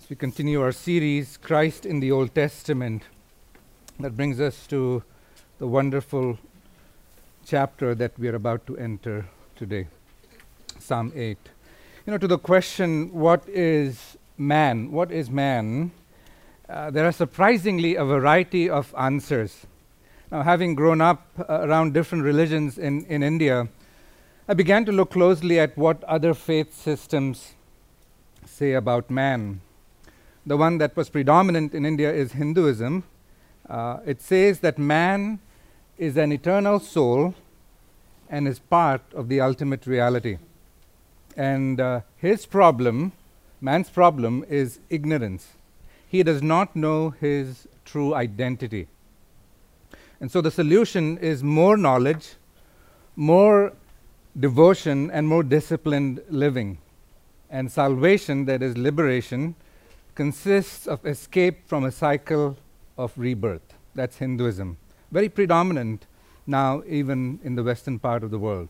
We continue our series, Christ in the Old Testament. That brings us to the wonderful chapter that we are about to enter today, Psalm 8. To the question, what is man? What is man? There are surprisingly a variety of answers. Now, having grown up around different religions in India, I began to look closely at what other faith systems say about man. The one that was predominant in India is Hinduism. It says that man is an eternal soul and is part of the ultimate reality. And man's problem is ignorance. He does not know his true identity. And so the solution is more knowledge, more devotion, and more disciplined living. And salvation, that is liberation, consists of escape from a cycle of rebirth. That's Hinduism. Very predominant now, even in the western part of the world.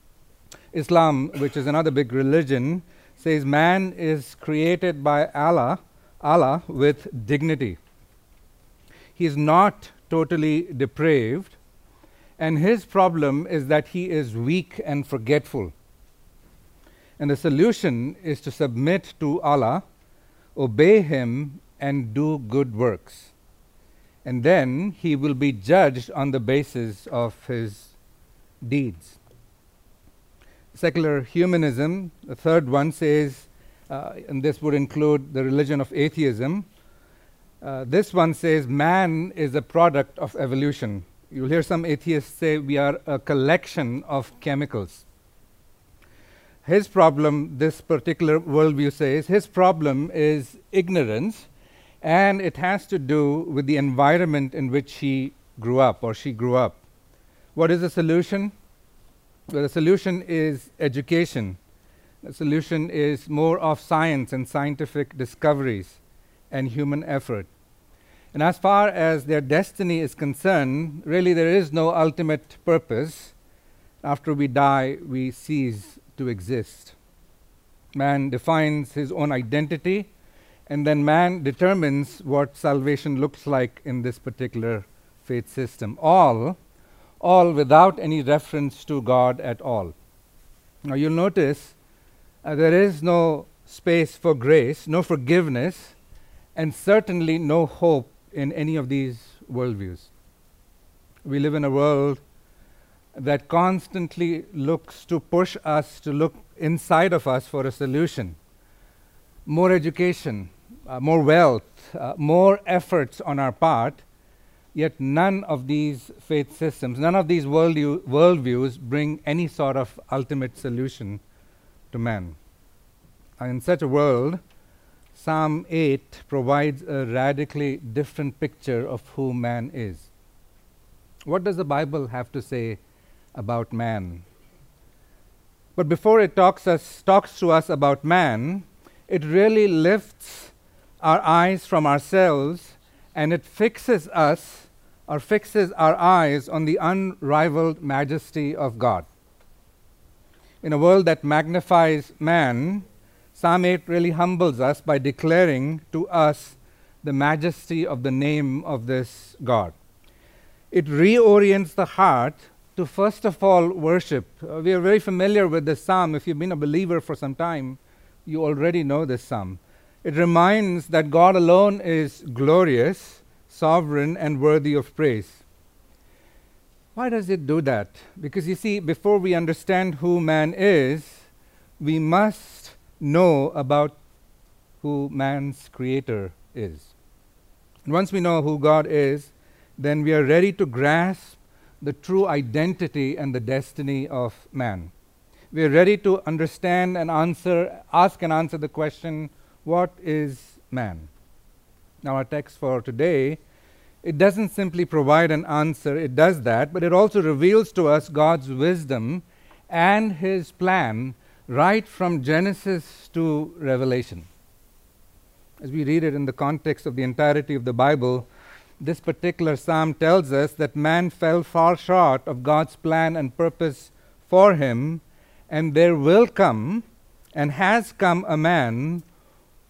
Islam, which is another big religion, says man is created by Allah with dignity. He is not totally depraved, and his problem is that he is weak and forgetful. And the solution is to submit to Allah, obey him, and do good works. And then he will be judged on the basis of his deeds. Secular humanism, the third one, says, and this would include the religion of atheism, this one says man is a product of evolution. You'll hear some atheists say we are a collection of chemicals. His problem, this particular worldview says, his problem is ignorance, and it has to do with the environment in which he grew up or she grew up. What is the solution? Well, the solution is education. The solution is more of science and scientific discoveries and human effort. And as far as their destiny is concerned, really there is no ultimate purpose. After we die, we cease to exist. Man defines his own identity, and then man determines what salvation looks like in this particular faith system. All without any reference to God at all. Now you'll notice there is no space for grace, no forgiveness, and certainly no hope in any of these worldviews. We live in a world that constantly looks to push us to look inside of us for a solution. More education, more wealth, more efforts on our part, yet none of these faith systems, none of these worldviews bring any sort of ultimate solution to man. In such a world, Psalm 8 provides a radically different picture of who man is. What does the Bible have to say about man? But before it talks to us about man, it really lifts our eyes from ourselves, and it fixes our eyes on the unrivaled majesty of God. In a world that magnifies man, Psalm 8 really humbles us by declaring to us the majesty of the name of this God. It reorients the heart to first of all worship. We are very familiar with this psalm. If you've been a believer for some time, you already know this psalm. It reminds that God alone is glorious, sovereign, and worthy of praise. Why does it do that? Because you see, before we understand who man is, we must know about who man's creator is. And once we know who God is, then we are ready to grasp the true identity and the destiny of man. We are ready to understand and ask and answer the question, what is man? Now our text for today, it doesn't simply provide an answer, it does that, but it also reveals to us God's wisdom and his plan right from Genesis to Revelation. As we read it in the context of the entirety of the Bible, this particular psalm tells us that man fell far short of God's plan and purpose for him, and there will come and has come a man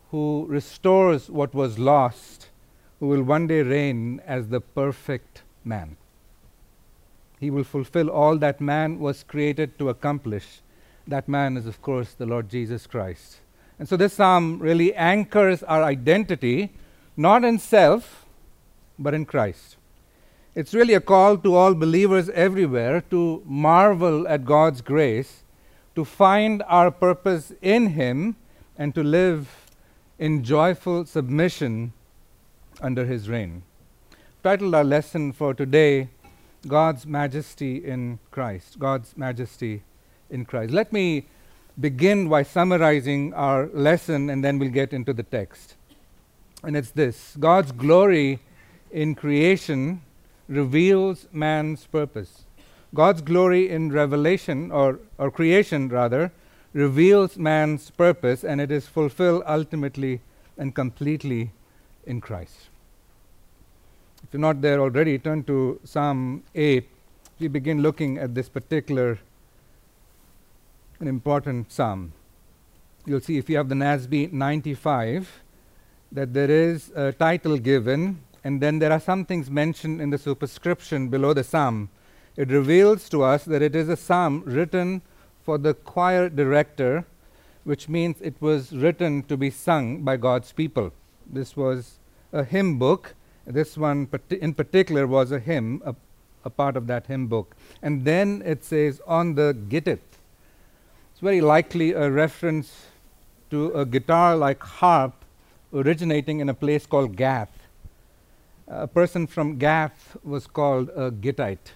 who restores what was lost, who will one day reign as the perfect man. He will fulfill all that man was created to accomplish. That man is, of course, the Lord Jesus Christ. And so this psalm really anchors our identity, not in self, but in Christ. It's really a call to all believers everywhere to marvel at God's grace, to find our purpose in Him, and to live in joyful submission under His reign. Titled our lesson for today, God's Majesty in Christ. God's Majesty in Christ. Let me begin by summarizing our lesson, and then we'll get into the text. And it's this: God's glory in creation reveals man's purpose. God's glory in revelation, or creation rather, reveals man's purpose, and it is fulfilled ultimately and completely in Christ. If you're not there already, turn to Psalm 8. We begin looking at this particular an important psalm. You'll see, if you have the NASB 95, that there is a title given, and then there are some things mentioned in the superscription below the psalm. It reveals to us that it is a psalm written for the choir director, which means it was written to be sung by God's people. This was a hymn book. This one in particular was a hymn, a part of that hymn book. And then it says, on the gittith. It's very likely a reference to a guitar-like harp originating in a place called Gath. A person from Gath was called a Gittite.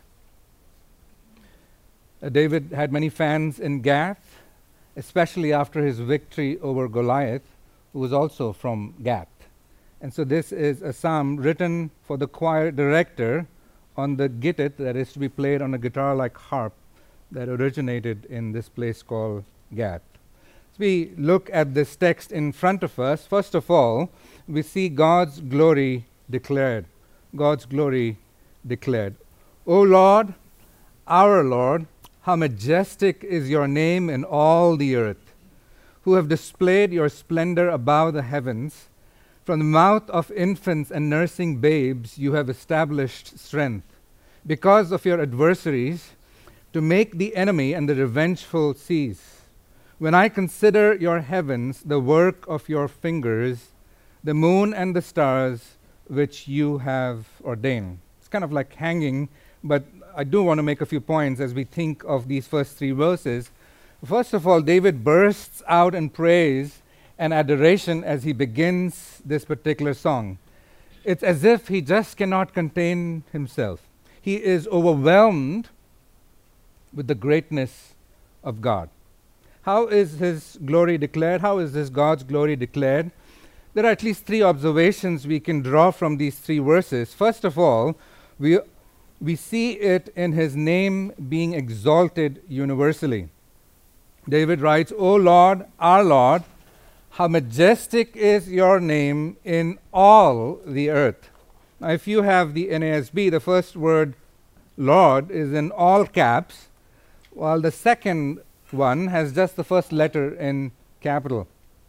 David had many fans in Gath, especially after his victory over Goliath, who was also from Gath. And so this is a psalm written for the choir director on the gittith, that is to be played on a guitar-like harp that originated in this place called Gath. As we look at this text in front of us, first of all, we see God's glory declared. God's glory declared. O Lord, our Lord, how majestic is your name in all the earth, who have displayed your splendor above the heavens. From the mouth of infants and nursing babes you have established strength, because of your adversaries, to make the enemy and the revengeful cease. When I consider your heavens, the work of your fingers, the moon and the stars which you have ordained. It's kind of like hanging, but I do want to make a few points as we think of these first three verses. First of all, David bursts out in praise and adoration as he begins this particular song. It's as if he just cannot contain himself. He is overwhelmed with the greatness of God. How is His glory declared? How is this God's glory declared? There are at least three observations we can draw from these three verses. First of all, we see it in His name being exalted universally. David writes, O Lord, our Lord, how majestic is your name in all the earth. Now, if you have the NASB, the first word, Lord, is in all caps, while the second one has just the first letter in capital.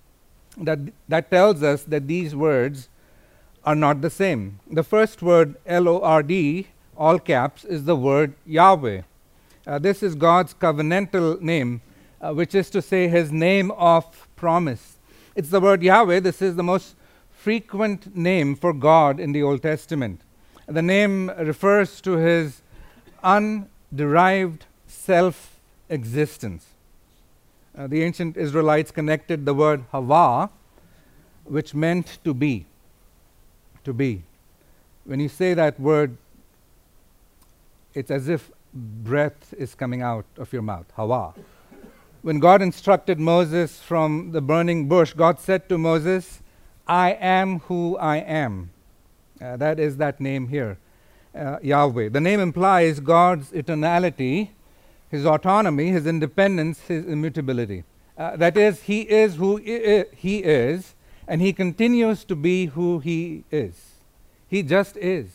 That tells us that these words are not the same. The first word, L-O-R-D, all caps, is the word Yahweh. This is God's covenantal name, which is to say His name of promise. It's the word Yahweh. This is the most frequent name for God in the Old Testament. The name refers to His underived self-existence. The ancient Israelites connected the word Hava, which meant to be. To be. When you say that word, it's as if breath is coming out of your mouth. Hava. When God instructed Moses from the burning bush, God said to Moses, I am who I am. That is that name here, Yahweh. The name implies God's eternality, His autonomy, His independence, His immutability. That is, He is who He is, and He continues to be who He is. He just is.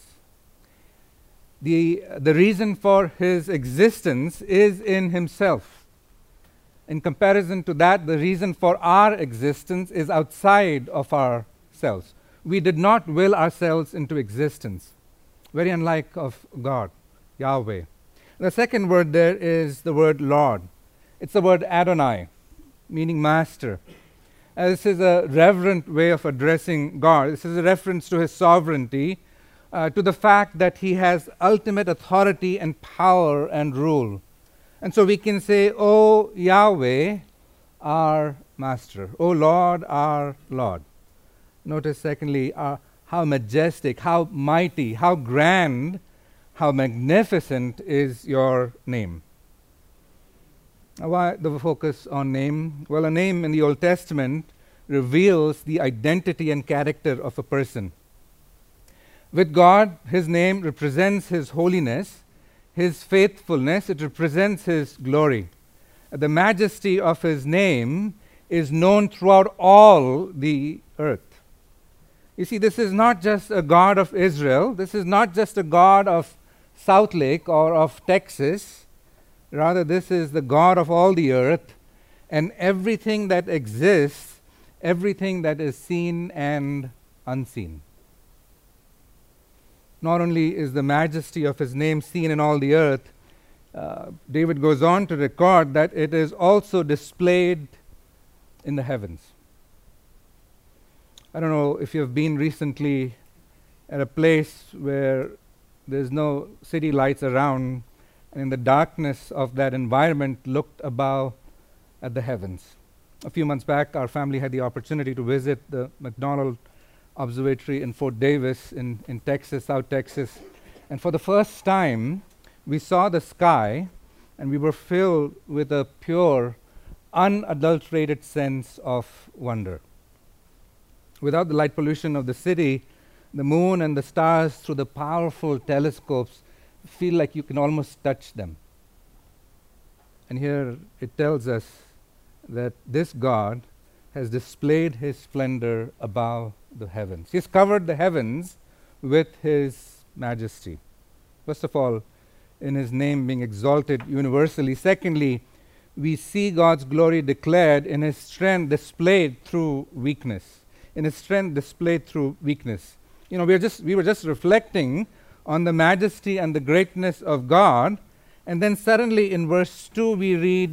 The reason for His existence is in Himself. In comparison to that, the reason for our existence is outside of ourselves. We did not will ourselves into existence. Very unlike of God, Yahweh. The second word there is the word Lord. It's the word Adonai, meaning master. This is a reverent way of addressing God. This is a reference to his sovereignty, to the fact that he has ultimate authority and power and rule. And so we can say, O Yahweh, our master. O Lord, our Lord. Notice secondly, how majestic, how mighty, how grand, how magnificent is your name. Now, why the focus on name? Well, a name in the Old Testament reveals the identity and character of a person. With God, his name represents his holiness, his faithfulness, it represents his glory. The majesty of his name is known throughout all the earth. You see, this is not just a God of Israel, this is not just a God of South Lake or of Texas. Rather, this is the God of all the earth, and everything that exists, everything that is seen and unseen. Not only is the majesty of his name seen in all the earth, David goes on to record that it is also displayed in the heavens. I don't know if you've been recently at a place where there's no city lights around, and in the darkness of that environment looked above at the heavens. A few months back, our family had the opportunity to visit the McDonald Observatory in Fort Davis in Texas, South Texas. And for the first time, we saw the sky, and we were filled with a pure, unadulterated sense of wonder. Without the light pollution of the city, the moon and the stars through the powerful telescopes feel like you can almost touch them. And here it tells us that this God has displayed his splendor above the heavens. He's covered the heavens with his majesty. First of all, in his name being exalted universally. Secondly, we see God's glory declared in his strength displayed through weakness. In his strength displayed through weakness. You know, we were just reflecting on the majesty and the greatness of God, and then suddenly in verse 2 we read,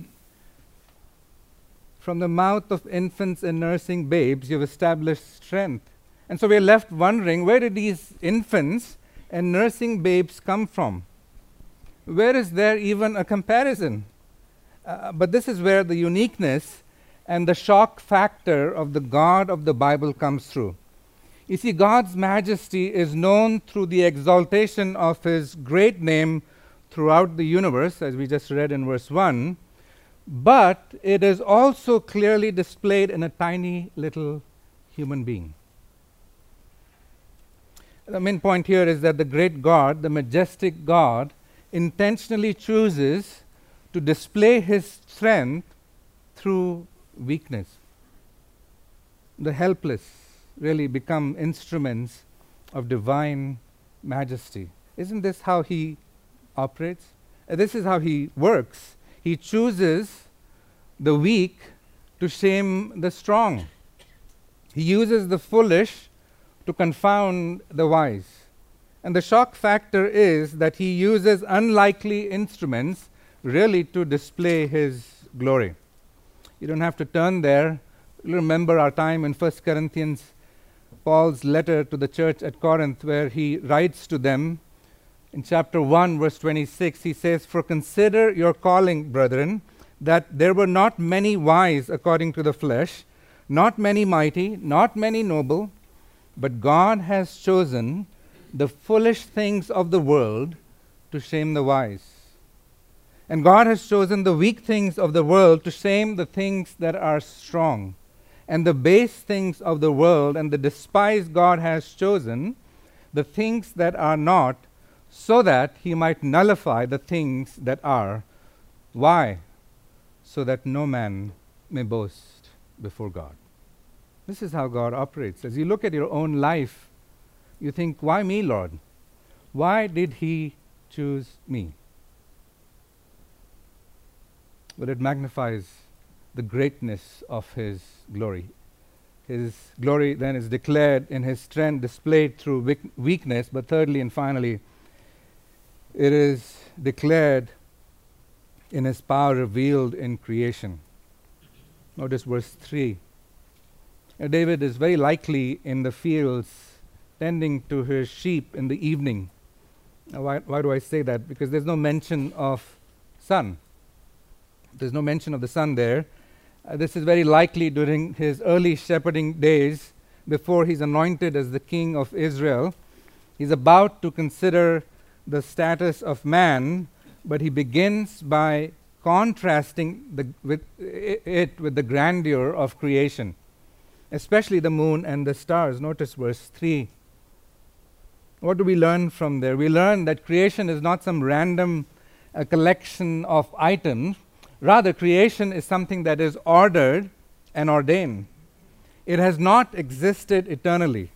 from the mouth of infants and nursing babes you've established strength. And so we're left wondering, where did these infants and nursing babes come from? Where is there even a comparison? But this is where the uniqueness and the shock factor of the God of the Bible comes through. You see, God's majesty is known through the exaltation of his great name throughout the universe, as we just read in verse 1, but it is also clearly displayed in a tiny little human being. The main point here is that the great God, the majestic God, intentionally chooses to display his strength through weakness. The helpless really become instruments of divine majesty. Isn't this how he operates? This is how he works. He chooses the weak to shame the strong. He uses the foolish to confound the wise. And the shock factor is that he uses unlikely instruments really to display his glory. You don't have to turn there. You'll remember our time in 1 Corinthians, Paul's letter to the church at Corinth, where he writes to them in chapter 1, verse 26, he says, "For consider your calling, brethren, that there were not many wise according to the flesh, not many mighty, not many noble, but God has chosen the foolish things of the world to shame the wise. And God has chosen the weak things of the world to shame the things that are strong. And the base things of the world and the despised God has chosen, the things that are not, so that he might nullify the things that are." Why? So that no man may boast before God. This is how God operates. As you look at your own life, you think, why me, Lord? Why did he choose me? But it magnifies the greatness of His glory. His glory then is declared in His strength displayed through weakness, but thirdly and finally, it is declared in His power revealed in creation. Notice verse 3. David is very likely in the fields tending to his sheep in the evening. Now, why do I say that? Because there's no mention of sun. There's no mention of the sun there. This is very likely during his early shepherding days before he's anointed as the king of Israel. He's about to consider the status of man, but he begins by contrasting with the grandeur of creation, especially the moon and the stars. Notice verse 3. What do we learn from there? We learn that creation is not some random collection of items. Rather, creation is something that is ordered and ordained. It has not existed eternally.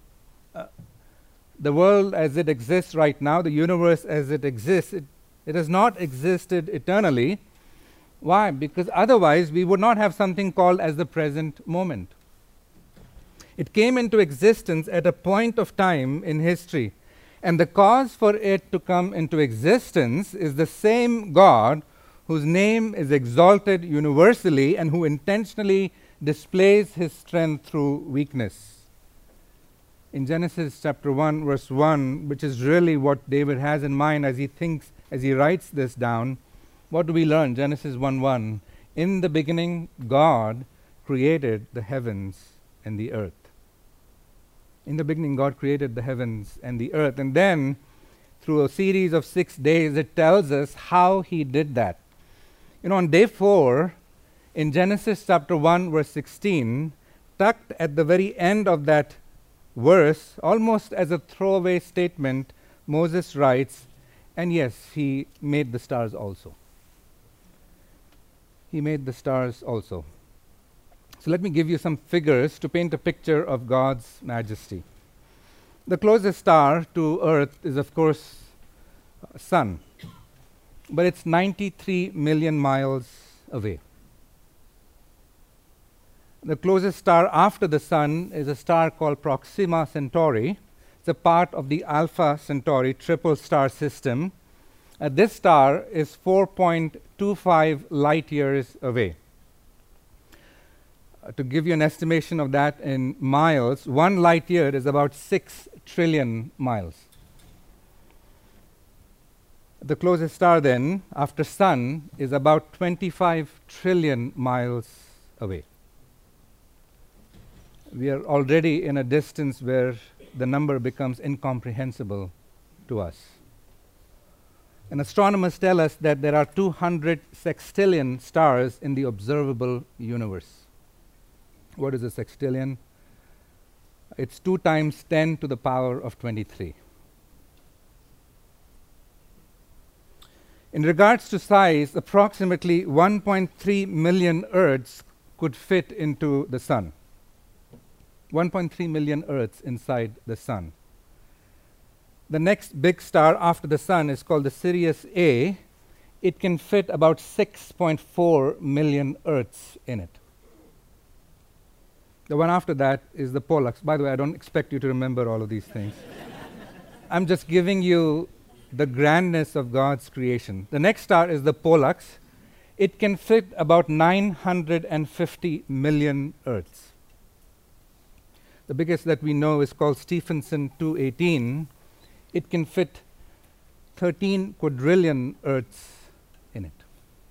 The world as it exists right now, the universe as it exists, it has not existed eternally. Why? Because otherwise we would not have something called as the present moment. It came into existence at a point of time in history, and the cause for it to come into existence is the same God whose name is exalted universally and who intentionally displays His strength through weakness. In Genesis chapter 1, verse 1, which is really what David has in mind as he writes this down, what do we learn? Genesis 1:1. In the beginning, God created the heavens and the earth. In the beginning, God created the heavens and the earth. And then, through a series of 6 days, it tells us how He did that. On day 4, in Genesis chapter 1, verse 16, tucked at the very end of that verse, almost as a throwaway statement, Moses writes, and yes, He made the stars also. He made the stars also. So let me give you some figures to paint a picture of God's majesty. The closest star to Earth is, of course, Sun. But it's 93 million miles away. The closest star after the Sun is a star called Proxima Centauri. It's a part of the Alpha Centauri triple star system. This star is 4.25 light years away. To give you an estimation of that in miles, 1 light year is about 6 trillion miles. The closest star then, after Sun, is about 25 trillion miles away. We are already in a distance where the number becomes incomprehensible to us. And astronomers tell us that there are 200 sextillion stars in the observable universe. What is a sextillion? It's 2 times 10 to the power of 23. In regards to size, approximately 1.3 million Earths could fit into the Sun. 1.3 million Earths inside the Sun. The next big star after the Sun is called the Sirius A. It can fit about 6.4 million Earths in it. The one after that is the Pollux. By the way, I don't expect you to remember all of these things. I'm just giving you the grandness of God's creation. The next star is the Pollux. It can fit about 950 million Earths. The biggest that we know is called Stephenson 218. It can fit 13 quadrillion Earths in it.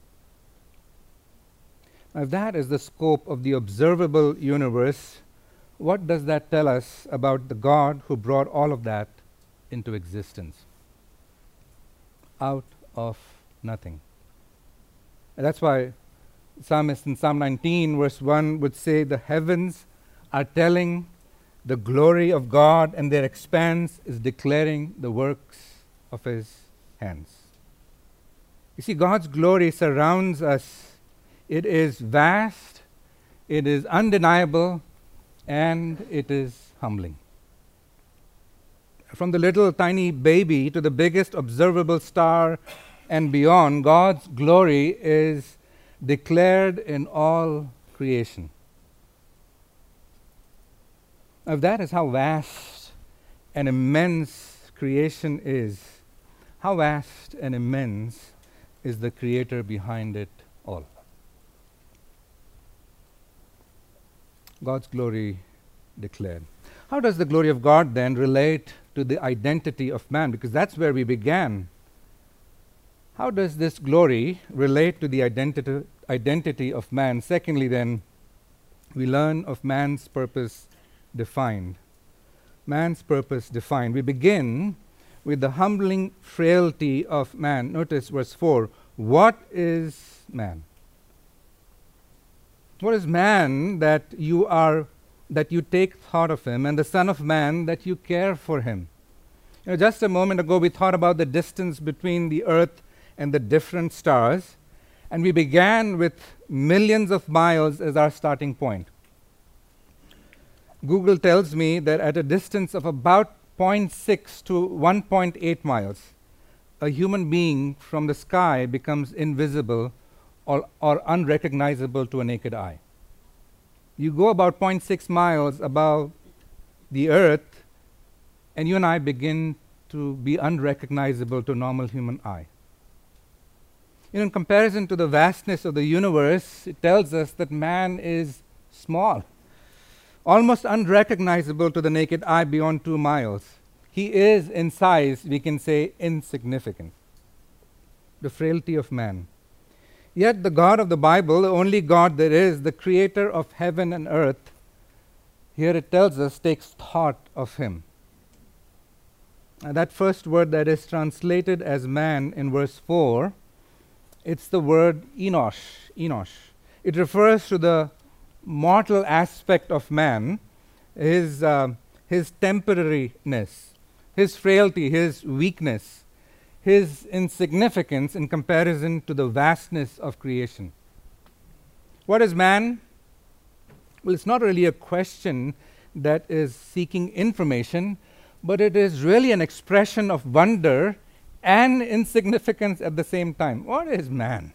Now, if that is the scope of the observable universe, what does that tell us about the God who brought all of that into existence? Out of nothing. And that's why Psalmist in Psalm 19, verse 1 would say, the heavens are telling the glory of God, and their expanse is declaring the works of His hands. You see, God's glory surrounds us. It is vast, it is undeniable, and it is humbling. From the little tiny baby to the biggest observable star and beyond, God's glory is declared in all creation. Now, if that is how vast and immense creation is, how vast and immense is the Creator behind it all? God's glory declared. How does the glory of God then relate to the identity of man? Because that's where we began. How does this glory relate to the identity of man? Secondly, then, we learn of man's purpose defined. Man's purpose defined. We begin with the humbling frailty of man. Notice verse 4. What is man? What is man that you take thought of him, and the Son of Man that you care for him? Just a moment ago we thought about the distance between the earth and the different stars, and we began with millions of miles as our starting point. Google tells me that at a distance of about 0.6 to 1.8 miles, a human being from the sky becomes invisible or unrecognizable to a naked eye. You go about 0.6 miles above the earth, and you and I begin to be unrecognizable to a normal human eye. In comparison to the vastness of the universe, it tells us that man is small, almost unrecognizable to the naked eye beyond 2 miles. He is, in size, we can say, insignificant. The frailty of man. Yet the God of the Bible, the only God there is, the creator of heaven and earth, here it tells us, takes thought of him. That first word that is translated as man in verse 4, it's the word enosh. It refers to the mortal aspect of man, his temporariness, his frailty, his weakness, his insignificance in comparison to the vastness of creation. What is man? Well, it's not really a question that is seeking information, but it is really an expression of wonder and insignificance at the same time. What is man?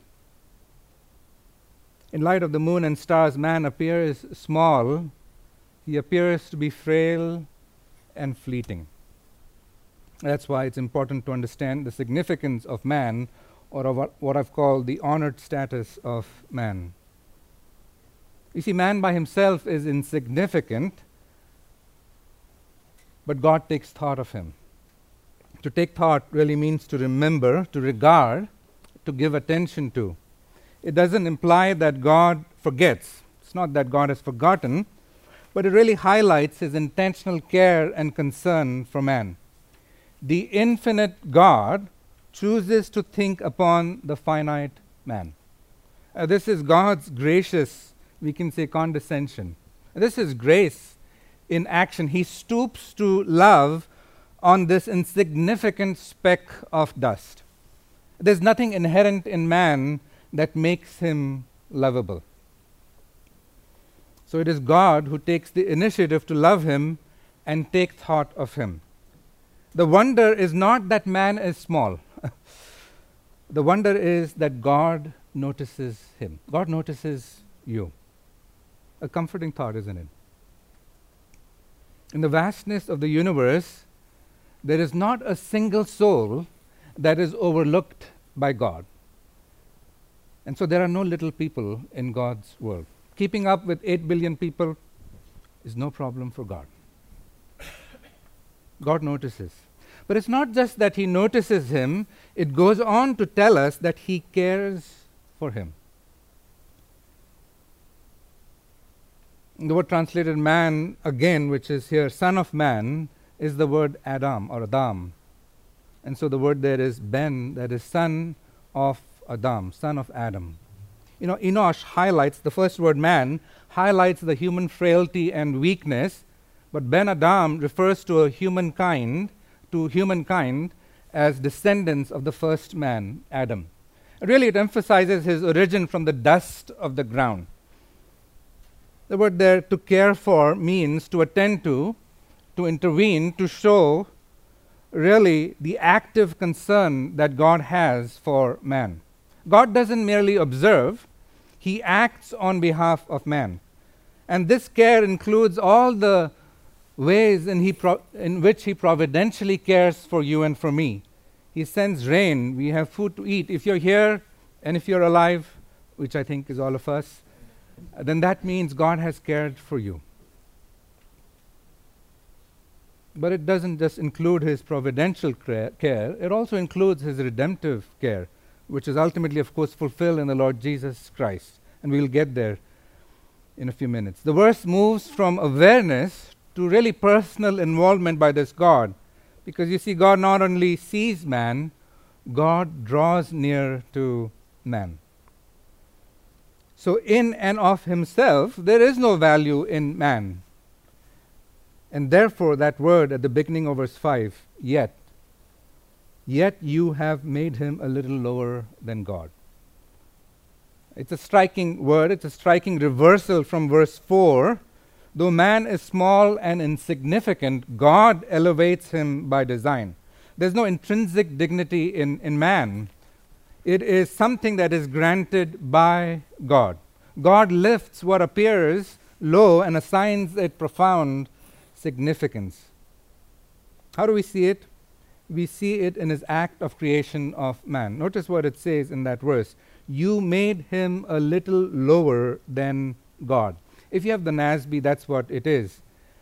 In light of the moon and stars, man appears small. He appears to be frail and fleeting. That's why it's important to understand the significance of man, or of what I've called the honored status of man. You see, man by himself is insignificant, but God takes thought of him. To take thought really means to remember, to regard, to give attention to. It doesn't imply that God forgets. It's not that God has forgotten, but it really highlights his intentional care and concern for man. The infinite God chooses to think upon the finite man. This is God's gracious, we can say, condescension. This is grace in action. He stoops to love on this insignificant speck of dust. There's nothing inherent in man that makes him lovable. So it is God who takes the initiative to love him and take thought of him. The wonder is not that man is small. The wonder is that God notices him. God notices you. A comforting thought, isn't it? In the vastness of the universe, there is not a single soul that is overlooked by God. And so there are no little people in God's world. Keeping up with 8 billion people is no problem for God. God notices. But it's not just that he notices him, it goes on to tell us that he cares for him. The word translated man, again, which is here son of man, is the word Adam or Adam. And so the word there is Ben, that is son of Adam, son of Adam. Enosh highlights, the first word man, highlights the human frailty and weakness, but Ben Adam refers to humankind as descendants of the first man, Adam. Really, it emphasizes his origin from the dust of the ground. The word there, to care for, means to attend to intervene, to show really the active concern that God has for man. God doesn't merely observe, He acts on behalf of man. And this care includes all the ways in which He providentially cares for you and for me. He sends rain. We have food to eat. If you're here and if you're alive, which I think is all of us, then that means God has cared for you. But it doesn't just include His providential care, it also includes His redemptive care, which is ultimately, of course, fulfilled in the Lord Jesus Christ. And we'll get there in a few minutes. The verse moves from awareness to really personal involvement by this God. Because you see, God not only sees man, God draws near to man. So in and of Himself, there is no value in man. And therefore, that word at the beginning of verse 5, yet you have made him a little lower than God. It's a striking word. It's a striking reversal from verse 4. Though man is small and insignificant, God elevates him by design. There's no intrinsic dignity in man. It is something that is granted by God. God lifts what appears low and assigns it profound significance. How do we see it? We see it in His act of creation of man. Notice what it says in that verse. You made him a little lower than God. If you have the NASB, that's what it is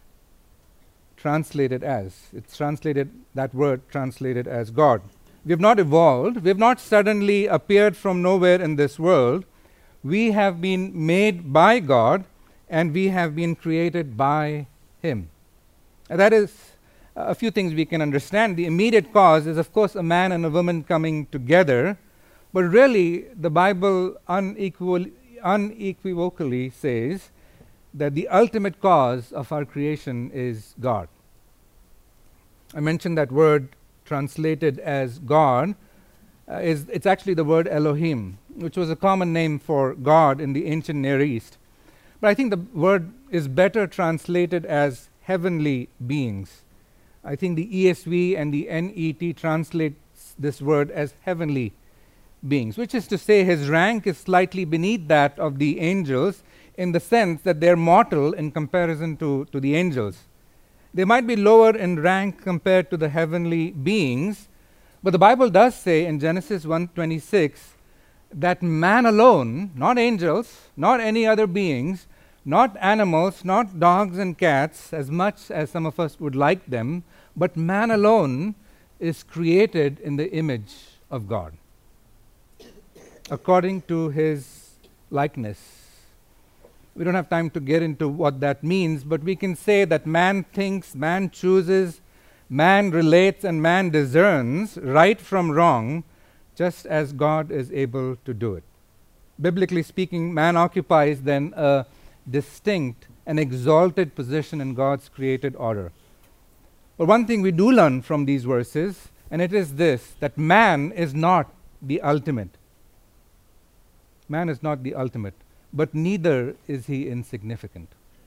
translated as. It's translated, that word translated as God. We have not evolved. We have not suddenly appeared from nowhere in this world. We have been made by God, and we have been created by Him. And that is a few things we can understand. The immediate cause is, of course, a man and a woman coming together. But really, the Bible unequivocally says that the ultimate cause of our creation is God. I mentioned that word translated as God. It's actually the word Elohim, which was a common name for God in the ancient Near East. But I think the word is better translated as heavenly beings. I think the ESV and the NET translates this word as heavenly beings, which is to say His rank is slightly beneath that of the angels in the sense that they're mortal in comparison to the angels. They might be lower in rank compared to the heavenly beings, but the Bible does say in Genesis 1:26 that man alone, not angels, not any other beings, not animals, not dogs and cats, as much as some of us would like them, but man alone is created in the image of God, according to His likeness. We don't have time to get into what that means, but we can say that man thinks, man chooses, man relates, and man discerns right from wrong, just as God is able to do it. Biblically speaking, man occupies then a distinct and exalted position in God's created order. But one thing we do learn from these verses, and it is this, that man is not the ultimate. Man is not the ultimate, but neither is he insignificant.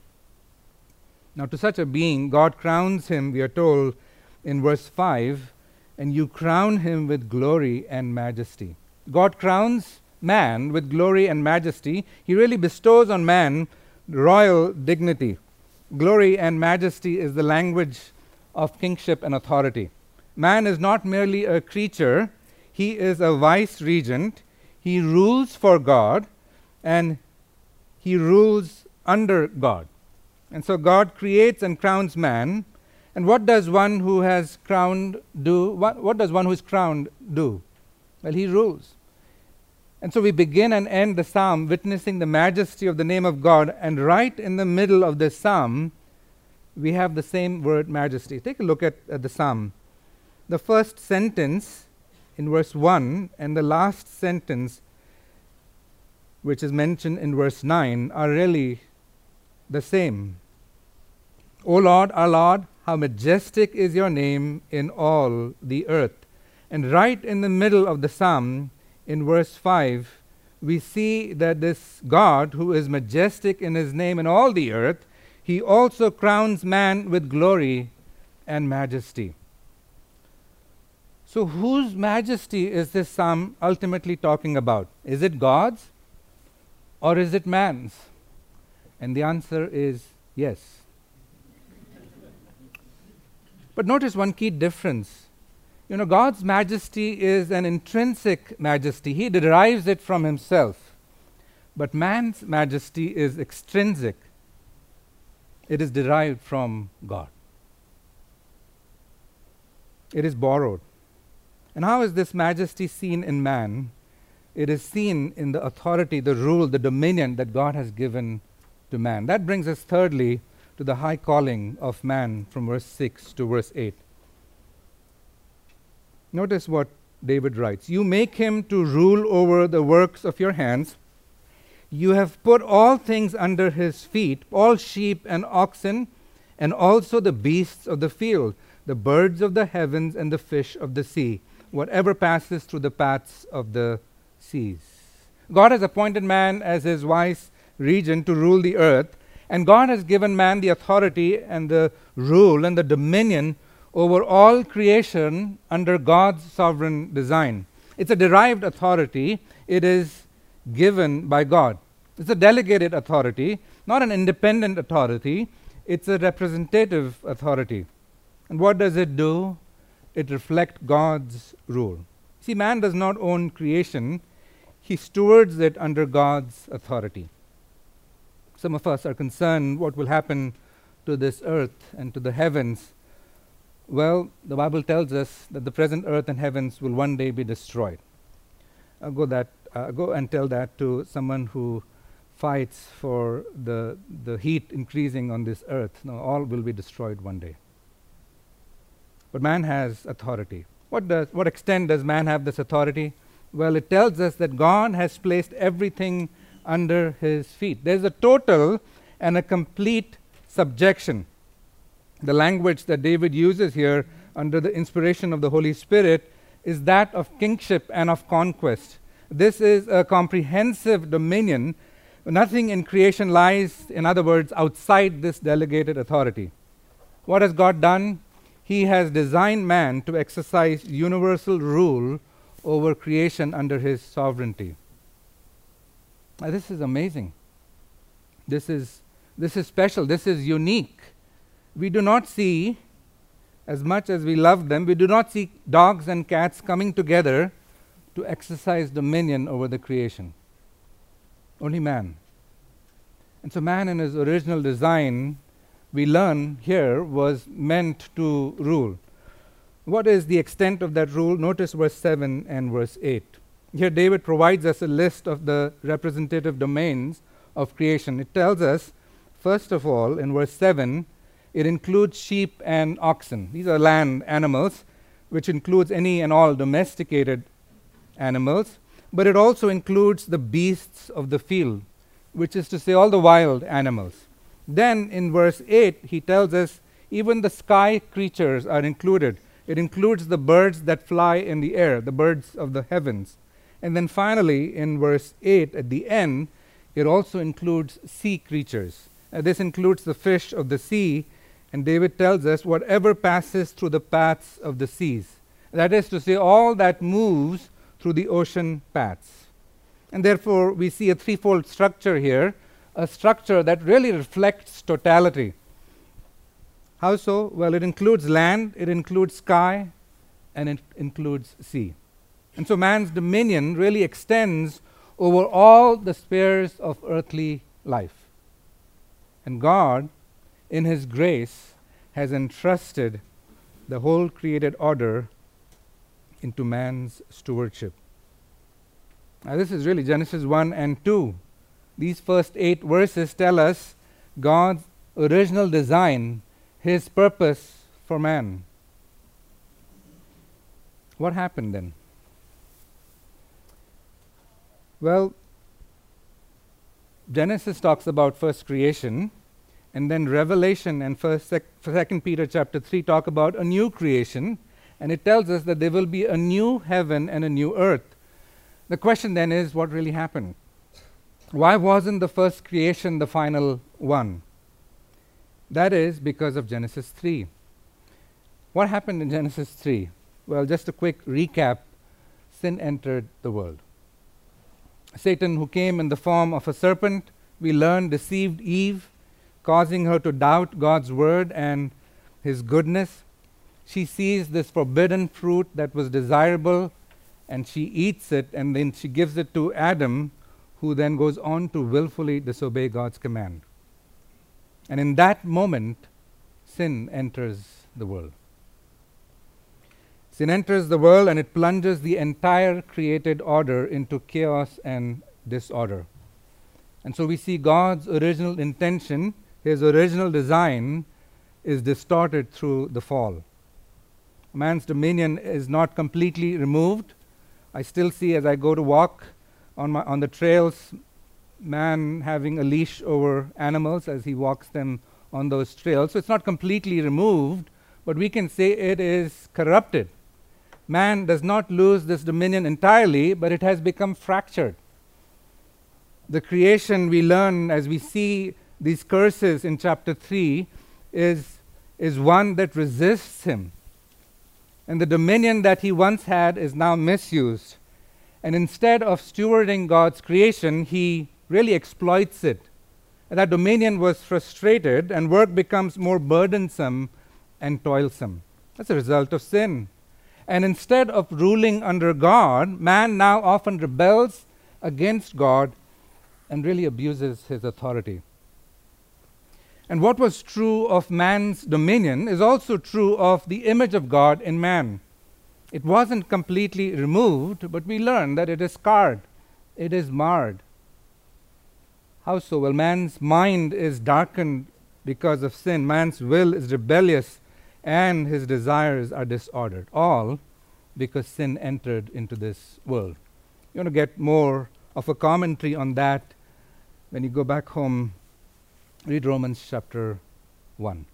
Now, to such a being, God crowns him, we are told in verse 5, and you crown him with glory and majesty. God crowns man with glory and majesty. He really bestows on man royal dignity. Glory and majesty is the language of kingship and authority. Man is not merely a creature, he is a vice regent. He rules for God, and he rules under God. And so God creates and crowns man. And what does one who has crowned do? What does one who is crowned do? Well, he rules. And so we begin and end the psalm witnessing the majesty of the name of God. And right in the middle of this psalm, we have the same word, majesty. Take a look at the psalm. The first sentence in verse 1 and the last sentence, which is mentioned in verse 9, are really the same. O Lord, our Lord, how majestic is your name in all the earth. And right in the middle of the psalm, in verse 5, we see that this God, who is majestic in his name in all the earth, he also crowns man with glory and majesty. So whose majesty is this psalm ultimately talking about? Is it God's? or is it man's? And the answer is yes. But notice one key difference. God's majesty is an intrinsic majesty. He derives it from himself. But man's majesty is extrinsic. It is derived from God. It is borrowed. And how is this majesty seen in man? It is seen in the authority, the rule, the dominion that God has given to man. That brings us thirdly to the high calling of man from verse 6 to verse 8. Notice what David writes. You make him to rule over the works of your hands. You have put all things under his feet, all sheep and oxen, and also the beasts of the field, the birds of the heavens and the fish of the sea, whatever passes through the paths of the seas. God has appointed man as his vice regent to rule the earth, and God has given man the authority and the rule and the dominion over all creation under God's sovereign design. It's a derived authority. It is given by God. It's a delegated authority, not an independent authority. It's a representative authority. And what does it do? It reflects God's rule. See, man does not own creation. He stewards it under God's authority. Some of us are concerned what will happen to this earth and to the heavens. Well, the Bible tells us that the present earth and heavens will one day be destroyed. Go and tell that to someone who fights for the heat increasing on this earth. No, all will be destroyed one day. But man has authority. What extent does man have this authority? Well, it tells us that God has placed everything under his feet. There's a total and a complete subjection. The language that David uses here under the inspiration of the Holy Spirit is that of kingship and of conquest. This is a comprehensive dominion. Nothing in creation lies, in other words, outside this delegated authority. What has God done? He has designed man to exercise universal rule over creation under his sovereignty. Now, this is amazing. This is special. This is unique. We do not see, as much as we love them, we do not see dogs and cats coming together to exercise dominion over the creation. Only man. And so man in his original design, we learn here, was meant to rule. What is the extent of that rule? Notice verse 7 and verse 8. Here David provides us a list of the representative domains of creation. It tells us, first of all, in verse 7, it includes sheep and oxen. These are land animals, which includes any and all domesticated animals, but it also includes the beasts of the field, which is to say all the wild animals. Then in verse 8, he tells us even the sky creatures are included. It includes the birds that fly in the air, the birds of the heavens. And then finally, in verse 8, at the end, it also includes sea creatures. This includes the fish of the sea, and David tells us whatever passes through the paths of the seas. That is to say, all that moves through the ocean paths. And therefore, we see a threefold structure here, a structure that really reflects totality. How so? Well, it includes land, it includes sky, and it includes sea. And so man's dominion really extends over all the spheres of earthly life. And God, in his grace, has entrusted the whole created order into man's stewardship. Now, this is really Genesis 1 and 2. These first 8 verses tell us God's original design, his purpose for man. What happened then? Well, Genesis talks about first creation, and then Revelation and 2 Peter chapter 3 talk about a new creation, and it tells us that there will be a new heaven and a new earth. The question then is, what really happened? Why wasn't the first creation the final one? That is because of Genesis 3. What happened in Genesis 3? Well, just a quick recap. Sin entered the world. Satan, who came in the form of a serpent, we learn, deceived Eve, causing her to doubt God's word and his goodness. She sees this forbidden fruit that was desirable, and she eats it, and then she gives it to Adam, who then goes on to willfully disobey God's command. And in that moment, sin enters the world. Sin enters the world, and it plunges the entire created order into chaos and disorder. And so we see God's original intention, his original design, is distorted through the fall. Man's dominion is not completely removed. I still see, as I go to walk on the trails, man having a leash over animals as he walks them on those trails. So it's not completely removed, but we can say it is corrupted. Man does not lose this dominion entirely, but it has become fractured. The creation, we learn as we see these curses in chapter 3, is one that resists him. And the dominion that he once had is now misused. And instead of stewarding God's creation, he really exploits it. And that dominion was frustrated, and work becomes more burdensome and toilsome. That's a result of sin. And instead of ruling under God, man now often rebels against God and really abuses his authority. And what was true of man's dominion is also true of the image of God in man. It wasn't completely removed, but we learn that it is scarred, it is marred. How so? Well, man's mind is darkened because of sin. Man's will is rebellious, and his desires are disordered, all because sin entered into this world. You want to get more of a commentary on that when you go back home, read Romans chapter 1.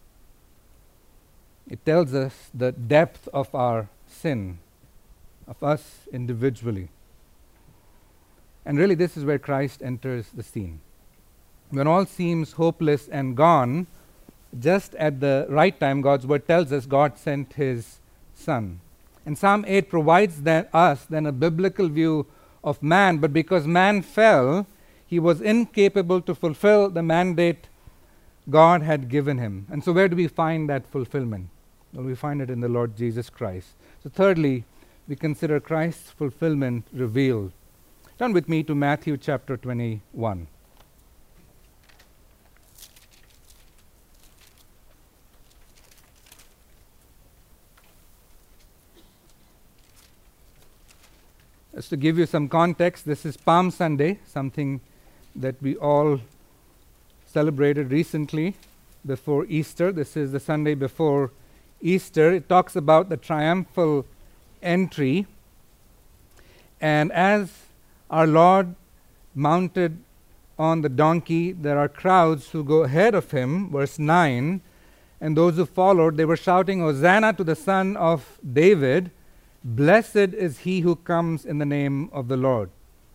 It tells us the depth of our sin, of us individually. And really, this is where Christ enters the scene. When all seems hopeless and gone, just at the right time, God's word tells us God sent his Son. And Psalm 8 provides us then a biblical view of man, but because man fell, he was incapable to fulfill the mandate God had given him. And so where do we find that fulfillment? Well, we find it in the Lord Jesus Christ. So thirdly, we consider Christ's fulfillment revealed. Turn with me to Matthew chapter 21. Just to give you some context, this is Palm Sunday, something that we all celebrated recently before Easter. This is the Sunday before Easter. It talks about the triumphal entry. And as our Lord mounted on the donkey, there are crowds who go ahead of him, verse 9, and those who followed, they were shouting, "Hosanna to the Son of David, blessed is he who comes in the name of the Lord."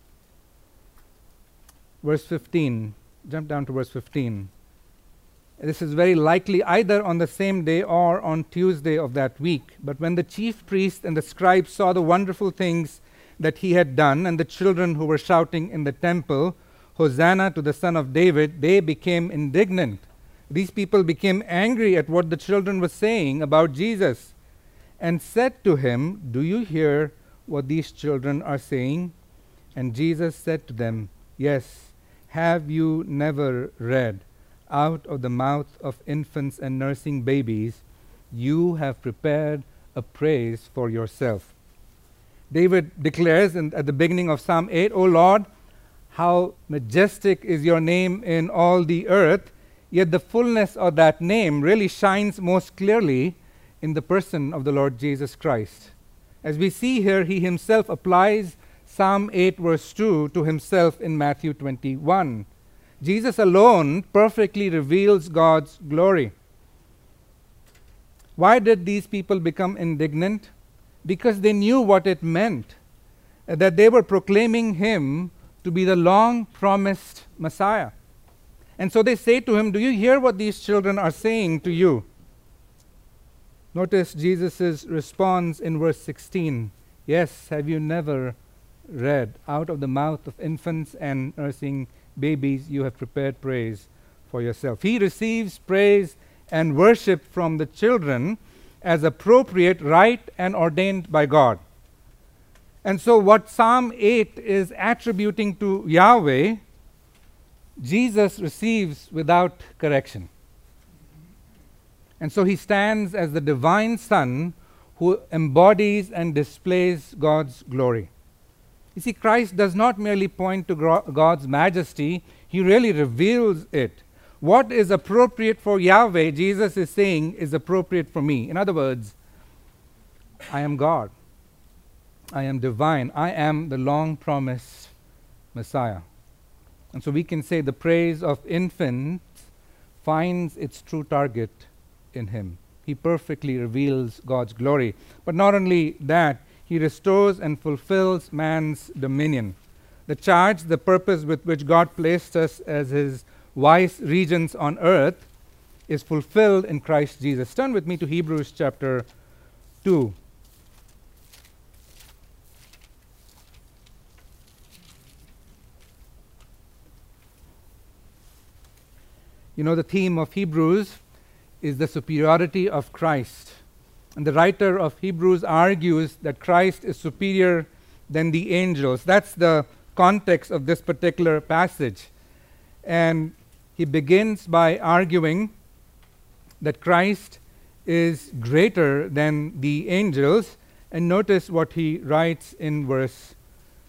Verse 15, jump down to verse 15. This is very likely either on the same day or on Tuesday of that week. But when the chief priests and the scribes saw the wonderful things that he had done, and the children who were shouting in the temple, "Hosanna to the Son of David," they became indignant. These people became angry at what the children were saying about Jesus, and said to him, "Do you hear what these children are saying?" And Jesus said to them, "Yes, have you never read, out of the mouth of infants and nursing babies, you have prepared a praise for yourself." David declares at the beginning of Psalm 8, "O Lord, how majestic is your name in all the earth," yet the fullness of that name really shines most clearly in the person of the Lord Jesus Christ. As we see here, he himself applies Psalm 8 verse 2 to himself in Matthew 21. Jesus alone perfectly reveals God's glory. Why did these people become indignant? Because they knew what it meant, that they were proclaiming him to be the long-promised Messiah. And so they say to him, "Do you hear what these children are saying to you?" Notice Jesus' response in verse 16. "Yes, have you never read, out of the mouth of infants and nursing babies, you have prepared praise for yourself. He receives praise and worship from the children as appropriate, right, and ordained by God. And so, what Psalm 8 is attributing to Yahweh, Jesus receives without correction. And so, he stands as the divine Son who embodies and displays God's glory. You see, Christ does not merely point to God's majesty, he really reveals it. What is appropriate for Yahweh, Jesus is saying, is appropriate for me. In other words, I am God. I am divine. I am the long-promised Messiah. And so we can say the praise of infants finds its true target in him. He perfectly reveals God's glory. But not only that, he restores and fulfills man's dominion. The charge, the purpose with which God placed us as his vice regents on earth is fulfilled in Christ Jesus. Turn with me to Hebrews chapter 2. You know, the theme of Hebrews is the superiority of Christ. And the writer of Hebrews argues that Christ is superior than the angels. That's the context of this particular passage. And he begins by arguing that Christ is greater than the angels. And notice what he writes in verse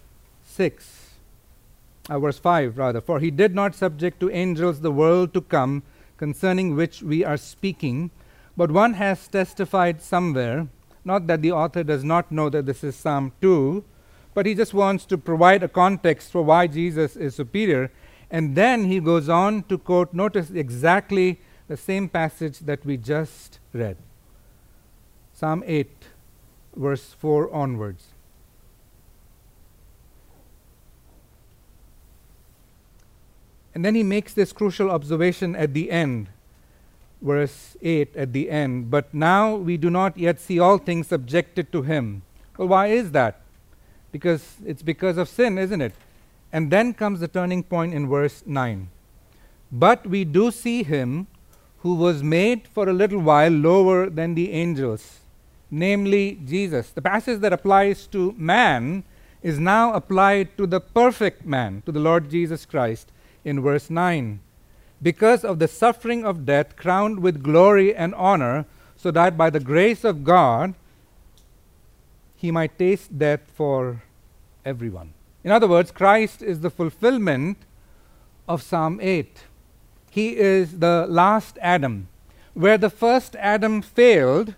5 rather. For he did not subject to angels the world to come, concerning which we are speaking, but one has testified somewhere, not that the author does not know that this is Psalm 2, but he just wants to provide a context for why Jesus is superior. And then he goes on to quote, notice exactly the same passage that we just read. Psalm 8, verse 4 onwards. And then he makes this crucial observation at the end, verse 8 at the end. But now we do not yet see all things subjected to him. Well, why is that? It's because of sin, isn't it? And then comes the turning point in verse 9. But we do see him who was made for a little while lower than the angels, namely Jesus. The passage that applies to man is now applied to the perfect man, to the Lord Jesus Christ, in verse 9. Because of the suffering of death, crowned with glory and honor, so that by the grace of God he might taste death for everyone. In other words, Christ is the fulfillment of Psalm 8. He is the last Adam. Where the first Adam failed,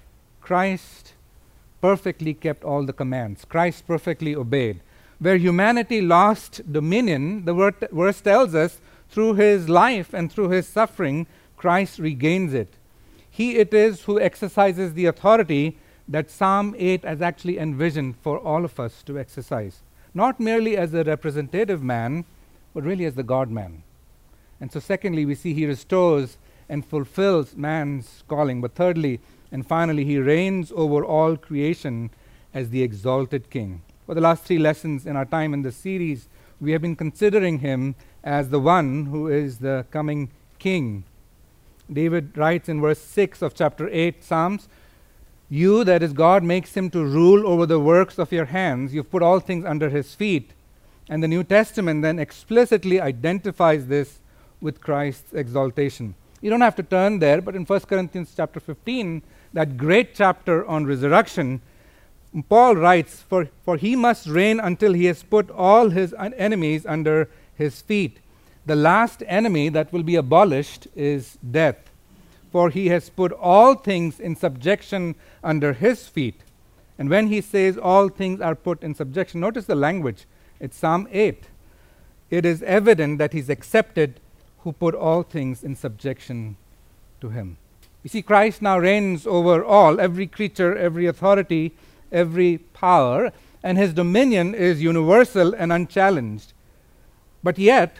Christ perfectly kept all the commands. Christ perfectly obeyed. Where humanity lost dominion, the verse tells us, through his life and through his suffering, Christ regains it. He it is who exercises the authority that Psalm 8 has actually envisioned for all of us to exercise. Not merely as a representative man, but really as the God-man. And so secondly, we see he restores and fulfills man's calling. But thirdly and finally, he reigns over all creation as the exalted king. For the last 3 lessons in our time in this series, we have been considering him as the one who is the coming king. David writes in verse 6 of chapter 8 Psalms, "You, that is God, makes him to rule over the works of your hands. You've put all things under his feet." And the New Testament then explicitly identifies this with Christ's exaltation. You don't have to turn there, but in 1 Corinthians chapter 15, that great chapter on resurrection, Paul writes, for he must reign until he has put all his enemies under his feet. The last enemy that will be abolished is death. For he has put all things in subjection under his feet. And when he says all things are put in subjection, notice the language. It's Psalm 8. It is evident that he's accepted who put all things in subjection to him. You see, Christ now reigns over all, every creature, every authority, every power, and his dominion is universal and unchallenged. But yet,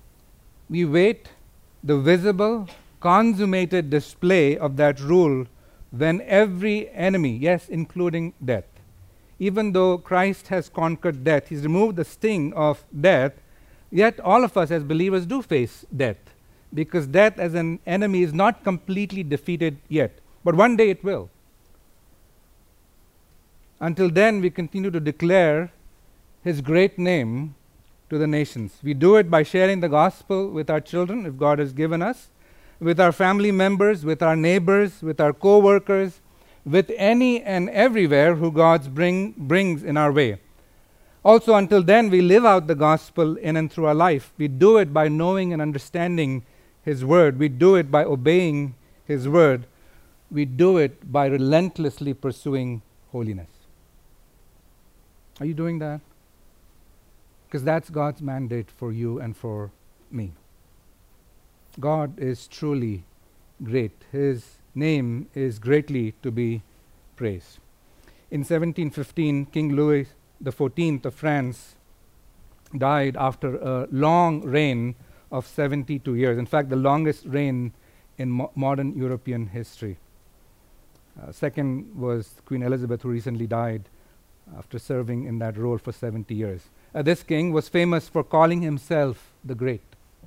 we wait the visible, consummated display of that rule when every enemy, yes, including death, even though Christ has conquered death, He's removed the sting of death, yet all of us as believers do face death, because death as an enemy is not completely defeated yet. But one day it will. Until then, we continue to declare His great name to the nations. We do it by sharing the gospel with our children, if God has given us, with our family members, with our neighbors, with our co-workers, with any and everywhere who God brings in our way. Also, until then, we live out the gospel in and through our life. We do it by knowing and understanding His word. We do it by obeying His word. We do it by relentlessly pursuing holiness. Are you doing that? Because that's God's mandate for you and for me. God is truly great. His name is greatly to be praised. In 1715, King Louis XIV of France died after a long reign of 72 years. In fact, the longest reign in modern European history. Second was Queen Elizabeth, who recently died after serving in that role for 70 years. This king was famous for calling himself the Great.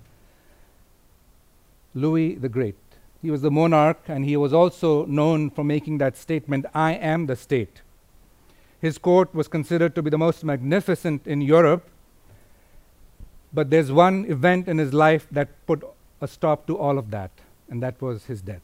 Louis the Great. He was the monarch, and he was also known for making that statement, "I am the state." His court was considered to be the most magnificent in Europe, but there's one event in his life that put a stop to all of that, and that was his death.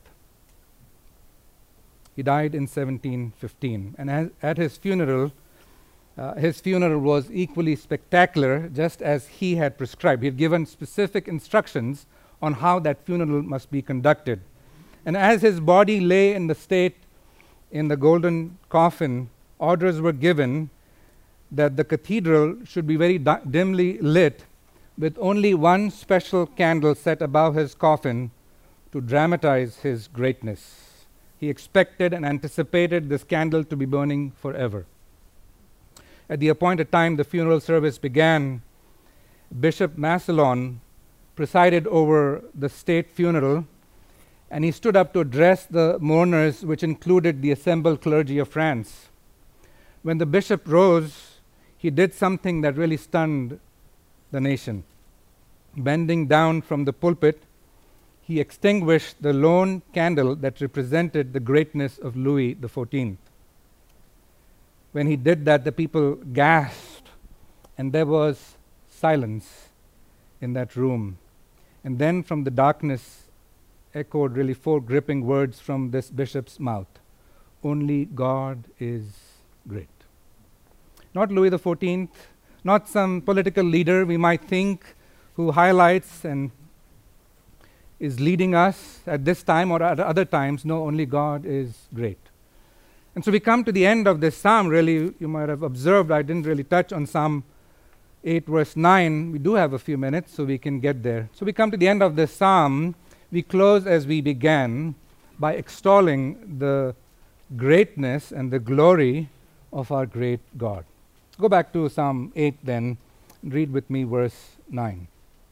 He died in 1715, and at his funeral was equally spectacular, just as he had prescribed. He had given specific instructions on how that funeral must be conducted. And as his body lay in the state in the golden coffin, orders were given that the cathedral should be very dimly lit, with only one special candle set above his coffin to dramatize his greatness. He expected and anticipated this candle to be burning forever. At the appointed time, the funeral service began. Bishop Massillon presided over the state funeral, and he stood up to address the mourners, which included the assembled clergy of France. When the bishop rose, he did something that really stunned the nation. Bending down from the pulpit, he extinguished the lone candle that represented the greatness of Louis XIV. When he did that, the people gasped, and there was silence in that room. And then from the darkness echoed really four gripping words from this bishop's mouth: "Only God is great." Not Louis XIV, not some political leader we might think who highlights and is leading us at this time or at other times. No, only God is great. And so we come to the end of this psalm. Really, you might have observed I didn't really touch on Psalm 8 verse 9. We do have a few minutes, so we can get there. So we come to the end of this psalm. We close as we began by extolling the greatness and the glory of our great God. Go back to Psalm 8 then, and read with me verse 9.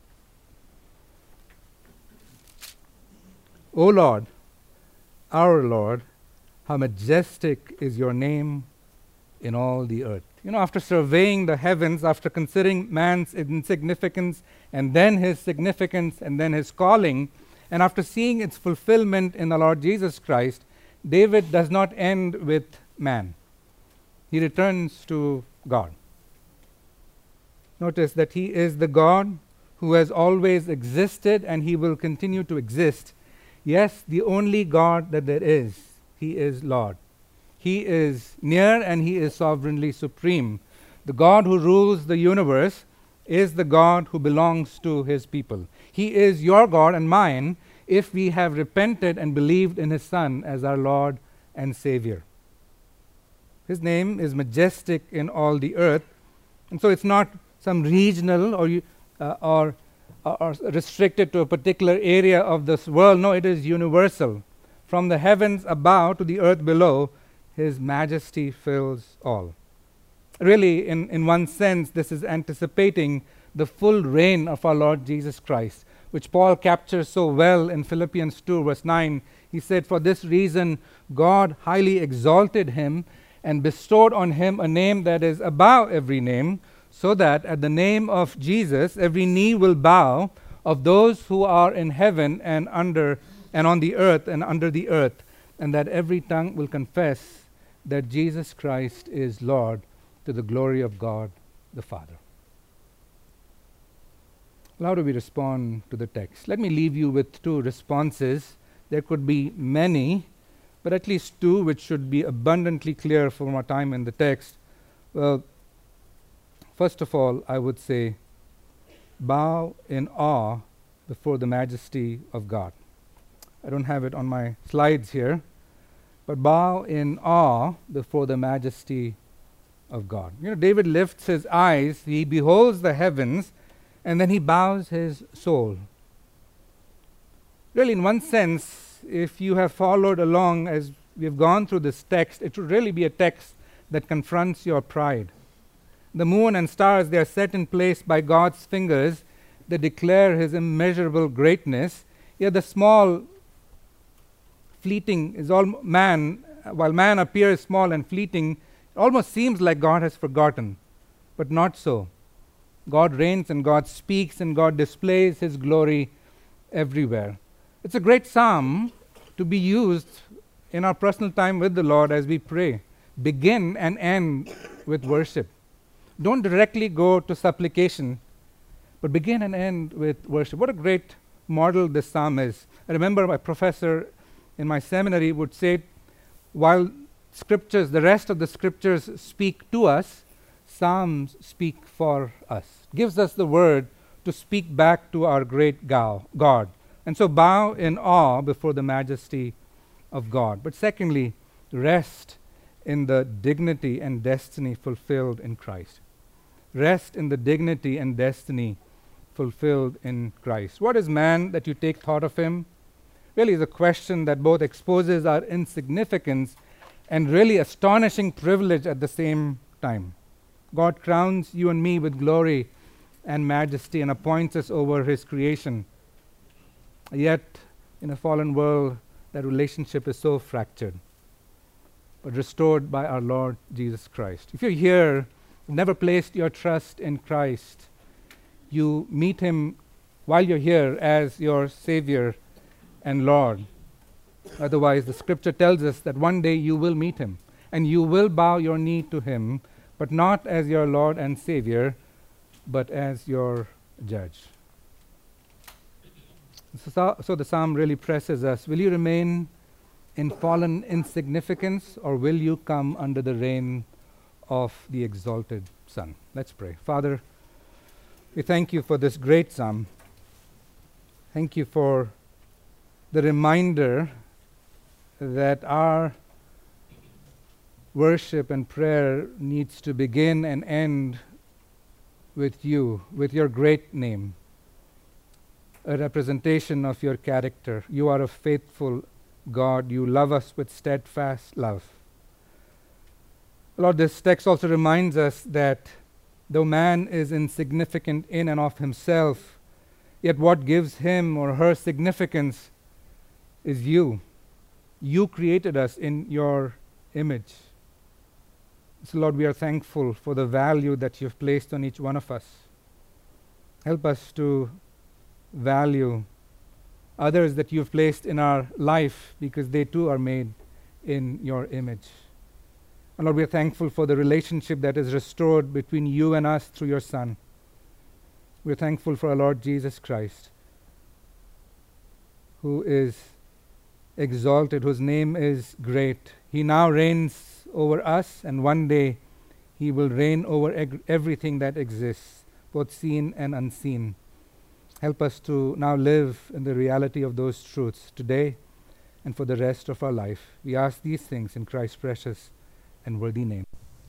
O Lord, our Lord, how majestic is your name in all the earth. You know, after surveying the heavens, after considering man's insignificance, and then his significance, and then his calling, and after seeing its fulfillment in the Lord Jesus Christ, David does not end with man. He returns to God. Notice that he is the God who has always existed, and he will continue to exist. Yes, the only God that there is. He is Lord. He is near, and he is sovereignly supreme. The God who rules the universe is the God who belongs to his people. He is your God and mine if we have repented and believed in his Son as our Lord and Savior. His name is majestic in all the earth, and so it's not some regional or restricted to a particular area of this world. No, it is universal. From the heavens above to the earth below, his majesty fills all. Really, in one sense, this is anticipating the full reign of our Lord Jesus Christ, which Paul captures so well in Philippians 2, verse 9. He said, "For this reason God highly exalted him and bestowed on him a name that is above every name, so that at the name of Jesus every knee will bow, of those who are in heaven and under and on the earth and under the earth, and that every tongue will confess that Jesus Christ is Lord, to the glory of God the Father. Well, how do we respond to the text? Let me leave you with two responses. There could be many, but at least two which should be abundantly clear from our time in the text. Well, first of all, I would say, bow in awe before the majesty of God. I don't have it on my slides here, but bow in awe before the majesty of God. You know, David lifts his eyes, he beholds the heavens, and then he bows his soul. Really, in one sense, if you have followed along as we have gone through this text, it should really be a text that confronts your pride. The moon and stars, they are set in place by God's fingers. They declare his immeasurable greatness. Yet the small, fleeting is all man, while man appears small and fleeting, it almost seems like God has forgotten, but not so. God reigns and God speaks and God displays his glory everywhere. It's a great psalm to be used in our personal time with the Lord as we pray. Begin and end with worship. Don't directly go to supplication, but begin and end with worship. What a great model this psalm is. I remember my professor in my seminary would say, while scriptures, the rest of the scriptures speak to us, Psalms speak for us. Gives us the word to speak back to our great God. And so bow in awe before the majesty of God. But secondly, rest in the dignity and destiny fulfilled in Christ. Rest in the dignity and destiny fulfilled in Christ. What is man that you take thought of him? Really is a question that both exposes our insignificance and really astonishing privilege at the same time. God crowns you and me with glory and majesty and appoints us over his creation. Yet, in a fallen world, that relationship is so fractured, but restored by our Lord Jesus Christ. If you're here, never placed your trust in Christ, you meet him while you're here as your Savior and Lord. Otherwise, the scripture tells us that one day you will meet him and you will bow your knee to him, but not as your Lord and Savior, but as your judge. So the psalm really presses us. Will you remain in fallen insignificance, or will you come under the reign of the exalted Son? Let's pray. Father, we thank you for this great psalm. Thank you for the reminder that our worship and prayer needs to begin and end with you, with your great name, a representation of your character. You are a faithful God. You love us with steadfast love. Lord, this text also reminds us that though man is insignificant in and of himself, yet what gives him or her significance is you. You created us in your image. So, Lord, we are thankful for the value that you've placed on each one of us. Help us to value others that you've placed in our life, because they too are made in your image. And Lord, we are thankful for the relationship that is restored between you and us through your Son. We are thankful for our Lord Jesus Christ, who is exalted, whose name is great. He now reigns over us, and one day he will reign over everything that exists, both seen and unseen. Help us to now live in the reality of those truths today and for the rest of our life. We ask these things in Christ's precious and worthy name.